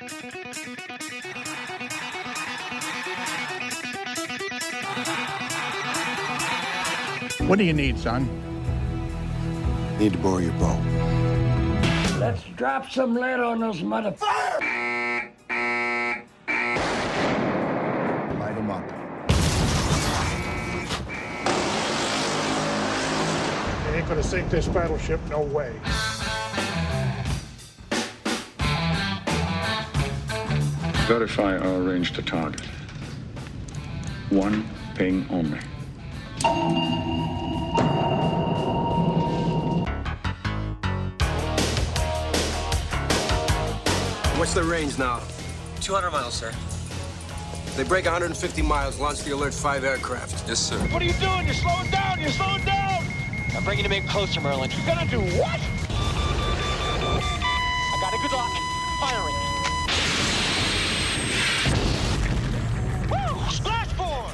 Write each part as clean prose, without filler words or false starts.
What do you need, son? Need to borrow your bow. Let's drop some lead on those motherfuckers. Light them up. They ain't gonna sink this battleship, no way. Verify our range to target. One ping only. What's the range now? 200 miles, sir. They break 150 miles, launch the Alert 5 aircraft. Yes, sir. What are you doing? You're slowing down! You're slowing down! I'm bringing him in closer, Merlin. You're gonna do what? I got it. Good luck. Firing. Woo! Splashboard!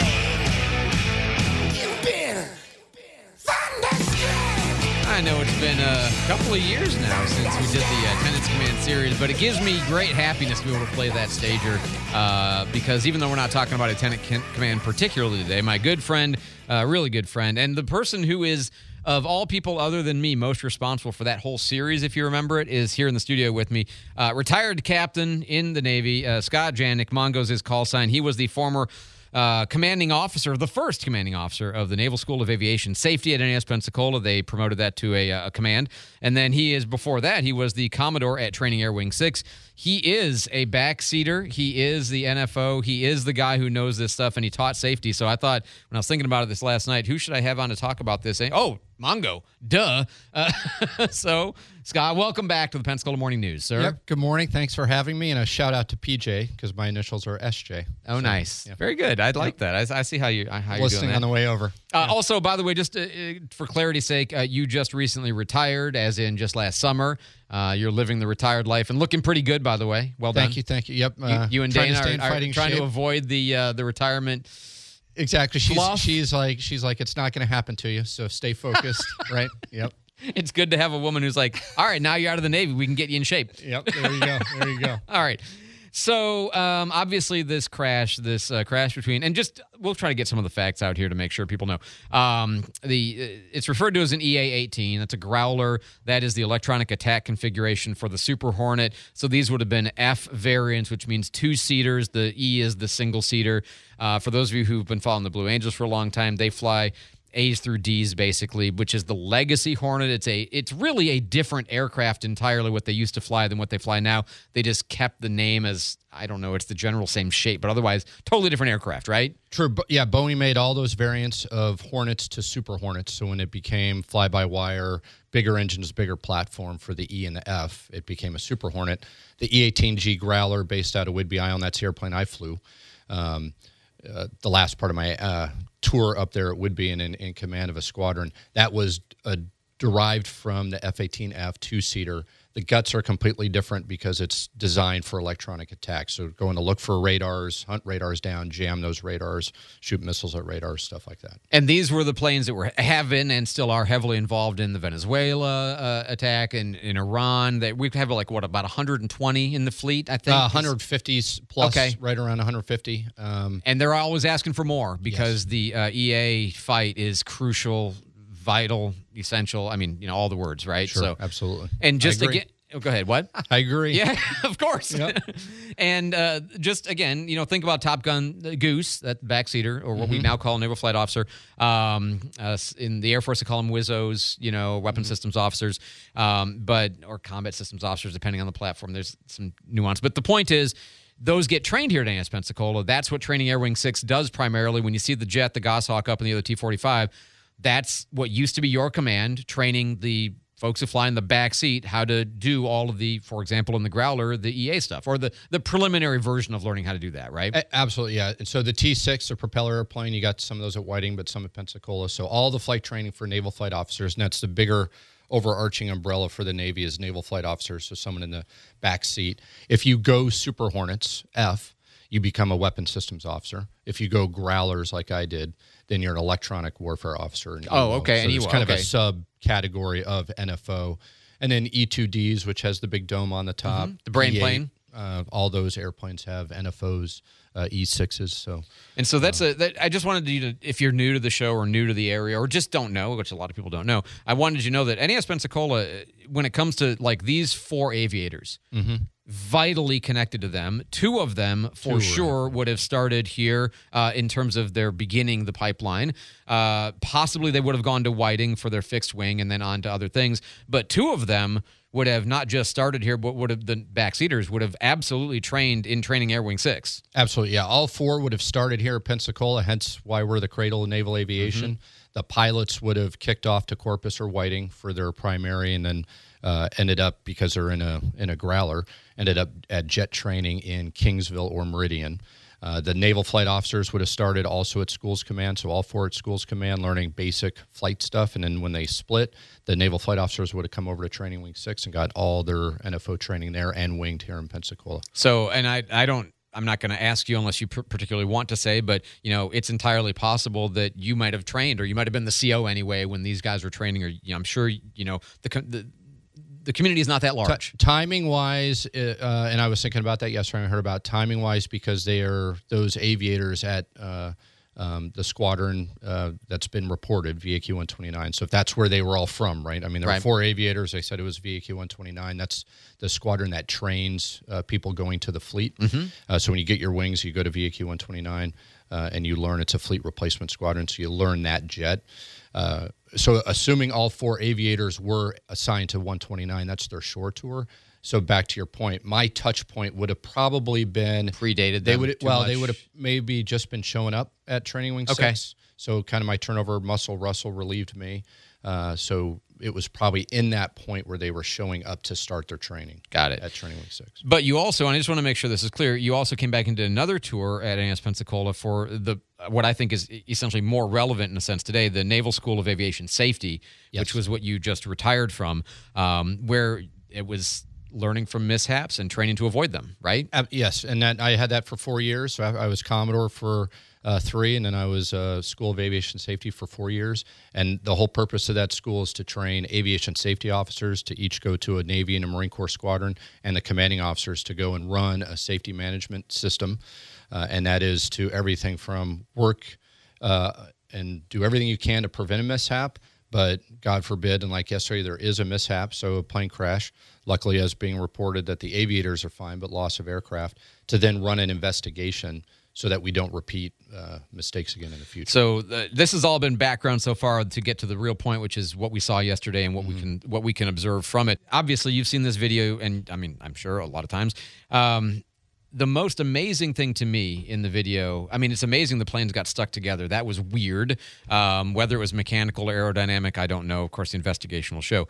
I know it's been a couple of years now since we did the Tenants Command series, but it gives me great happiness to be able to play that stager because even though we're not talking about a Tenant Command particularly today, my good friend, really good friend, and the person who is, of all people other than me, most responsible for that whole series, if you remember it, is here in the studio with me. Retired captain in the Navy, Scott Janik. Mongo's his call sign. He was the former commanding officer, the first commanding officer of the Naval School of Aviation Safety at NAS Pensacola. They promoted that to a command. And then before that, he was the Commodore at Training Air Wing 6. He is a backseater. He is the NFO. He is the guy who knows this stuff, and he taught safety. So I thought, when I was thinking about it this last night, who should I have on to talk about this? Oh, Mongo. Duh. So, Scott, welcome back to the Pensacola Morning News, sir. Yep, good morning. Thanks for having me, and a shout-out to PJ, because my initials are SJ. Oh, so, nice. yeah. Very good. I'd like that. I see how you're doing Listening that. on the way over. Also, by the way, just for clarity's sake, you just recently retired, as in just last summer. You're living the retired life and looking pretty good, by the way. Well done. Thank you. Yep. You and Dana are trying to avoid the retirement. Exactly. She's like, it's not going to happen to you, so stay focused, right? Yep. It's good to have a woman who's like, all right, now you're out of the Navy. We can get you in shape. Yep. There you go. All right. So, obviously, this crash between, and just we'll try to get some of the facts out here to make sure people know. It's referred to as an EA-18. That's a Growler. That is the electronic attack configuration for the Super Hornet. So these would have been F variants, which means two-seaters. The E is the single-seater. For those of you who've been following the Blue Angels for a long time, they fly A's through D's, basically, which is the Legacy Hornet. It's really a different aircraft entirely what they used to fly than what they fly now. They just kept the name as, I don't know, it's the general same shape, but otherwise totally different aircraft, right? True. Yeah, Boeing made all those variants of Hornets to Super Hornets. So when it became fly-by-wire, bigger engines, bigger platform for the E and the F, it became a Super Hornet. The E-18G Growler, based out of Whidbey Island, that's the airplane I flew. The last part of my tour up there at Whidbey and in command of a squadron, that was derived from the F-18F two-seater. The guts are completely different because it's designed for electronic attack. So going to look for radars, hunt radars down, jam those radars, shoot missiles at radars, stuff like that. And these were the planes that have been and still are heavily involved in the Venezuela attack and in Iran. That we have about 120 in the fleet, I think. 150 plus, okay. Right around 150. And they're always asking for more because the EA fight is crucial, vital, essential. I mean, all the words, right? Sure, so absolutely. And just again, go ahead. What? I agree. Yeah, of course. Yep. And just again, think about Top Gun Goose, that backseater, or what we now call a naval flight officer. In the Air Force, they call them WISOs, weapon systems officers, or combat systems officers, depending on the platform. There's some nuance, but the point is, those get trained here at NAS Pensacola. That's what Training Air Wing 6 does primarily. When you see the jet, the Goshawk up, and the other T-45. That's what used to be your command, training the folks who fly in the back seat how to do all of the, for example, in the Growler, the EA stuff, or the preliminary version of learning how to do that, right? Absolutely, yeah. And so the T-6, the propeller airplane, you got some of those at Whiting, but some at Pensacola. So all the flight training for naval flight officers, and that's the bigger overarching umbrella for the Navy is naval flight officers, so someone in the back seat. If you go Super Hornets, F, you become a weapon systems officer. If you go Growlers like I did, then you're an electronic warfare officer. Okay. So it's kind of a subcategory of NFO. And then E-2Ds, which has the big dome on the top. The brain plane. All those airplanes have NFOs, E6s. So that's I just wanted you to, if you're new to the show or new to the area or just don't know, which a lot of people don't know, I wanted you to know that NAS Pensacola, when it comes to like these 4 aviators, vitally connected to them. 2 of them, for sure, would have started here in terms of their beginning the pipeline. Possibly they would have gone to Whiting for their fixed wing and then on to other things. But 2 of them would have not just started here, but would have the backseaters would have absolutely trained in Training Air Wing 6. Absolutely, yeah. All 4 would have started here at Pensacola, hence why we're the cradle of naval aviation. The pilots would have kicked off to Corpus or Whiting for their primary, and then ended up, because they're in a Growler, ended up at jet training in Kingsville or Meridian. The naval flight officers would have started also at Schools Command, so all 4 at Schools Command learning basic flight stuff. And then when they split, the naval flight officers would have come over to Training Wing 6 and got all their NFO training there and winged here in Pensacola. So, and I'm not going to ask you unless you particularly want to say, but, you know, it's entirely possible that you might have trained, or you might have been the CO anyway when these guys were training, or I'm sure, you know, the community is not that large. Timing-wise, and I was thinking about that yesterday. I heard about timing-wise because they are those aviators at the squadron that's been reported, VAQ 129. So if that's where they were all from, right? I mean, there were 4 aviators. They said it was VAQ 129. That's the squadron that trains people going to the fleet. So when you get your wings, you go to VAQ 129, and you learn it's a fleet replacement squadron. So you learn that jet. So assuming all 4 aviators were assigned to 129, that's their shore tour. So back to your point, my touch point would have probably been predated. They would have maybe just been showing up at Training Wing 6. So kind of my turnover muscle Russell relieved me. So it was probably in that point where they were showing up to start their training. Got it. At Training Wing 6. But you also, and I just want to make sure this is clear, you also came back and did another tour at NAS Pensacola for what I think is essentially more relevant in a sense today, the Naval School of Aviation Safety, which was what you just retired from, where it was learning from mishaps and training to avoid them, right? Yes, and I had that for 4 years. So I was Commodore for 3, and then I was School of Aviation Safety for 4 years. And the whole purpose of that school is to train aviation safety officers to each go to a Navy and a Marine Corps squadron, and the commanding officers to go and run a safety management system. And that is to everything from work and do everything you can to prevent a mishap. But God forbid, and like yesterday, there is a mishap, so a plane crash. Luckily, as being reported that the aviators are fine, but loss of aircraft, to then run an investigation so that we don't repeat mistakes again in the future. So this has all been background so far to get to the real point, which is what we saw yesterday and what we can observe from it. Obviously, you've seen this video, and I mean, I'm sure a lot of times. The most amazing thing to me in the video, I mean, it's amazing the planes got stuck together. That was weird. Whether it was mechanical or aerodynamic, I don't know. Of course, the investigation will show.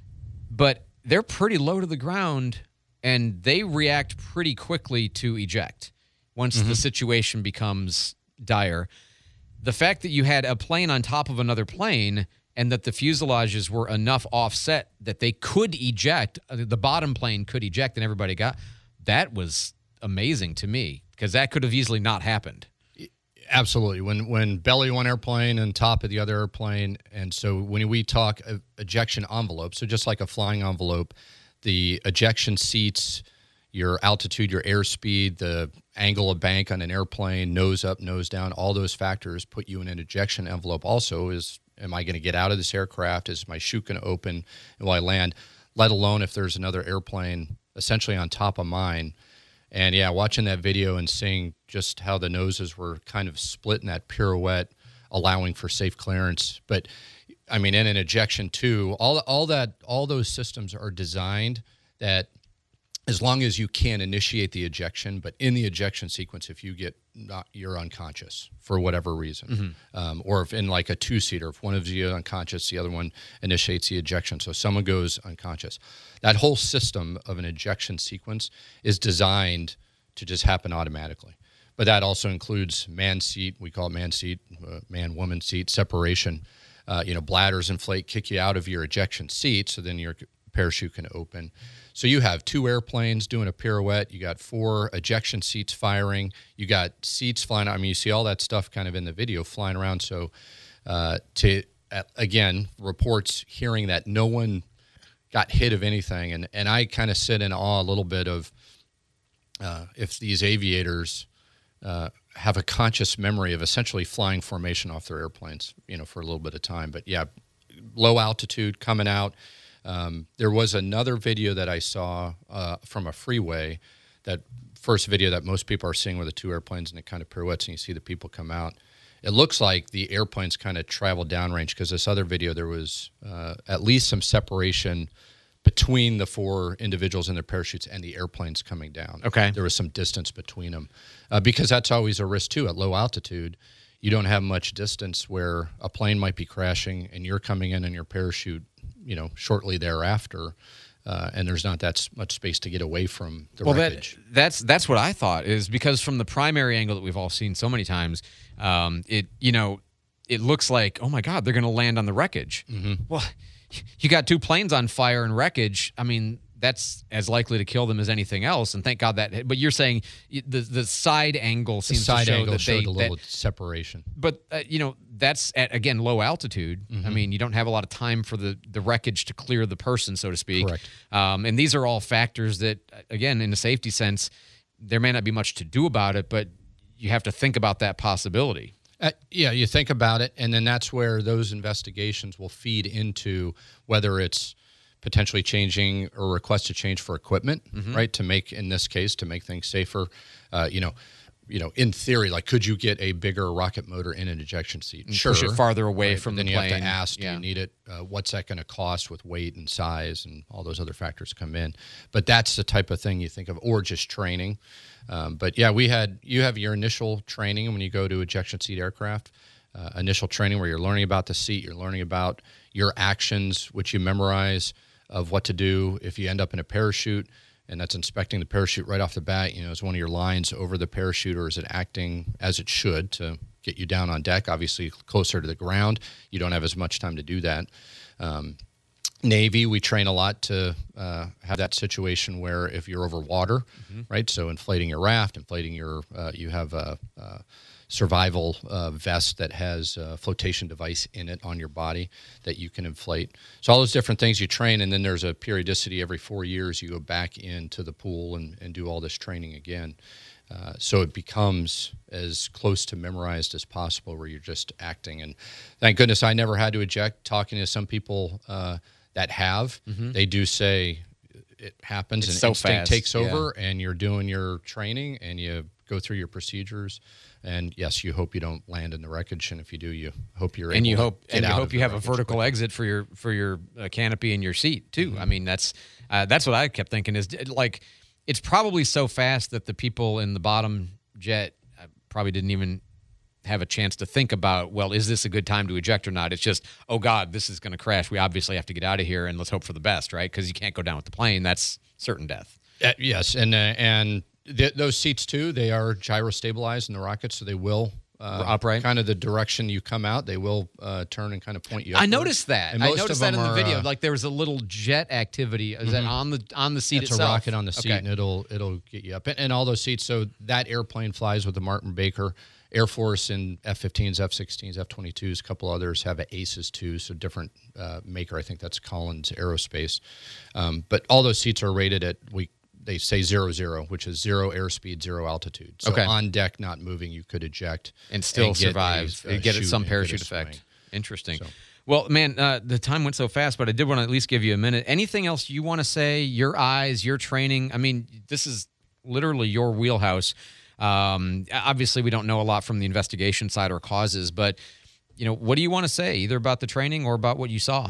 But they're pretty low to the ground, and they react pretty quickly to eject once the situation becomes dire. The fact that you had a plane on top of another plane and that the fuselages were enough offset that they could eject, the bottom plane could eject and everybody got, that was amazing to me, because that could have easily not happened. Absolutely. When belly one airplane and top of the other airplane, and so when we talk ejection envelope, so just like a flying envelope, the ejection seats, your altitude, your airspeed, the angle of bank on an airplane, nose up, nose down, all those factors put you in an ejection envelope. Also, am I going to get out of this aircraft? Is my chute going to open while I land? Let alone if there's another airplane essentially on top of mine. And yeah, watching that video and seeing just how the noses were kind of split in that pirouette, allowing for safe clearance. But I mean, in an ejection too, all those systems are designed that as long as you can initiate the ejection, but in the ejection sequence, if you're unconscious for whatever reason, or if in like a 2-seater, if one of you is unconscious, the other one initiates the ejection. So someone goes unconscious. That whole system of an ejection sequence is designed to just happen automatically. But that also includes man seat, we call it man seat, man-woman seat separation. Bladders inflate, kick you out of your ejection seat, so then your parachute can open. So you have 2 airplanes doing a pirouette. You got 4 ejection seats firing. You got seats flying. I mean, you see all that stuff kind of in the video flying around. So again, reports hearing that no one got hit of anything. And I kind of sit in awe a little bit of if these aviators have a conscious memory of essentially flying formation off their airplanes, for a little bit of time. But yeah, low altitude coming out. There was another video that I saw from a freeway, that first video that most people are seeing, where the two airplanes and it kind of pirouettes and you see the people come out. It looks like the airplanes kind of travel downrange, because this other video, there was at least some separation between the four individuals in their parachutes and the airplanes coming down. Okay. There was some distance between them, because that's always a risk too. At low altitude, you don't have much distance where a plane might be crashing and you're coming in your parachute, shortly thereafter. And there's not that much space to get away from the wreckage. That's what I thought, is because from the primary angle that we've all seen so many times, it looks like, oh my God, they're going to land on the wreckage. Mm-hmm. Well, you got two planes on fire and wreckage. I mean, that's as likely to kill them as anything else. And thank God that. But you're saying the side angle seems to show that showed a little separation. But that's at, again, low altitude. Mm-hmm. I mean, you don't have a lot of time for the wreckage to clear the person, so to speak. Correct. And these are all factors that, again, in a safety sense, there may not be much to do about it, but you have to think about that possibility. Yeah, you think about it, and then that's where those investigations will feed into whether it's potentially changing or request a change for equipment, right? To make, in this case, to make things safer. In theory, like, could you get a bigger rocket motor in an ejection seat? And push it farther away from the plane. plane. You have to ask, do you need it? What's that going to cost with weight and size, and all those other factors come in. But that's the type of thing you think of, or just training. But yeah, you have your initial training when you go to ejection seat aircraft. Initial training where you're learning about the seat, you're learning about your actions, which you memorize, of what to do if you end up in a parachute, and that's inspecting the parachute right off the bat. Is one of your lines over the parachute, or is it acting as it should to get you down on deck? Obviously, closer to the ground, you don't have as much time to do that. Navy, we train a lot to have that situation where if you're over water, right? So inflating your raft, you have a survival vest that has a flotation device in it on your body that you can inflate. So all those different things you train, and then there's a periodicity every 4 years. You go back into the pool and do all this training again. So it becomes as close to memorized as possible, where you're just acting. And thank goodness I never had to eject. Talking to some people that have, they do say it happens, and so instinct fast. takes over, and you're doing your training and you go through your procedures. And yes, you hope you don't land in the wreckage, and if you do, you hope you're able to get out of the you have a wreckage vertical quickly. exit for your canopy and your seat too. I mean, that's what I kept thinking, is like, it's probably so fast that the people in the bottom jet probably didn't even have a chance to think about, well, is this a good time to eject or not? It's just, oh God, this is going to crash. We obviously have to get out of here, and let's hope for the best, right? Because you can't go down with the plane. That's certain death. Yes, and those seats too, they are gyro stabilized in the rocket, so they will upright. Kind of the direction you come out, they will turn and kind of point you. I upward. noticed that. And I most noticed of that in them the are, video. Like, there was a little jet activity. Is that on the seat it's itself? a rocket on the seat, and it'll get you up. And all those seats. So that airplane flies with the Martin Baker. Air Force and F-15s, F-16s, F-22s, a couple others have ACES too, so different maker. I think that's Collins Aerospace. But all those seats are rated at, they say 0-0, which is 0 airspeed, 0 altitude. So on deck, not moving, you could eject and still survive. Get some parachute effect. Interesting. So. Well, man, the time went so fast, but I did want to at least give you a minute. Anything else you want to say? Your eyes, your training. I mean, this is literally your wheelhouse. Obviously, we don't know a lot from the investigation side or causes, but what do you want to say, either about the training or about what you saw?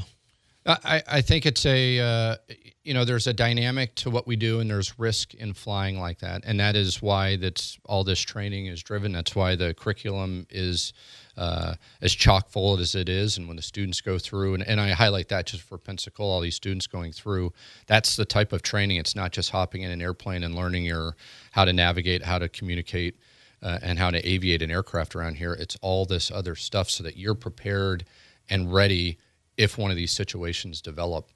I think it's there's a dynamic to what we do, and there's risk in flying like that, and that is why all this training is driven. That's why the curriculum is as chock full as it is, and when the students go through, and I highlight that just for Pensacola, all these students going through, that's the type of training. It's not just hopping in an airplane and learning how to navigate, how to communicate, and how to aviate an aircraft around here. It's all this other stuff so that you're prepared and ready if one of these situations develop.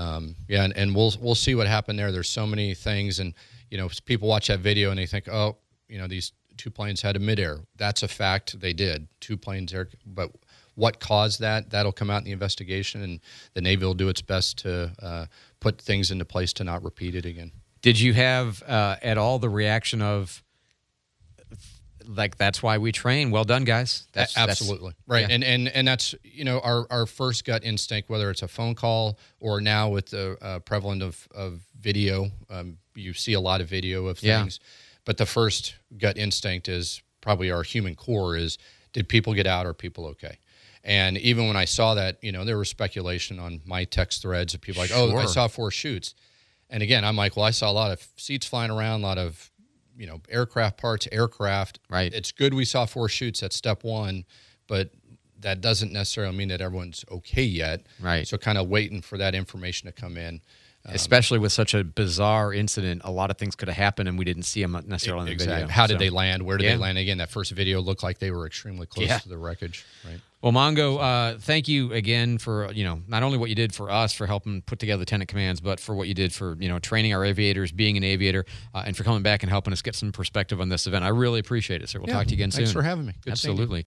And we'll see what happened there. There's so many things, and people watch that video and they think, oh, these two planes had a midair. That's a fact. They did. Two planes there, but what caused that? That'll come out in the investigation, and the Navy will do its best to put things into place to not repeat it again. Did you have at all the reaction of, like, that's why we train? Well done, guys. Absolutely. Right. Yeah. And that's, our first gut instinct, whether it's a phone call or now with the prevalent of video, you see a lot of video of things. Yeah. But the first gut instinct is probably our human core is, did people get out? Are people okay? And even when I saw that, there was speculation on my text threads of people like, oh, I saw 4 chutes. And again, I'm like, well, I saw a lot of seats flying around, a lot of, aircraft parts, aircraft. Right. It's good we saw 4 chutes. That's step one, but that doesn't necessarily mean that everyone's okay yet. Right. So kind of waiting for that information to come in. Especially with such a bizarre incident, a lot of things could have happened and we didn't see them necessarily in the video. How did they land? Where did they land? Again, that first video looked like they were extremely close to the wreckage. Right. Well, Mongo, thank you again for, not only what you did for us for helping put together the Tenant Commands, but for what you did for, training our aviators, being an aviator, and for coming back and helping us get some perspective on this event. I really appreciate it, sir. We'll talk to you again soon. Thanks for having me. Good Absolutely.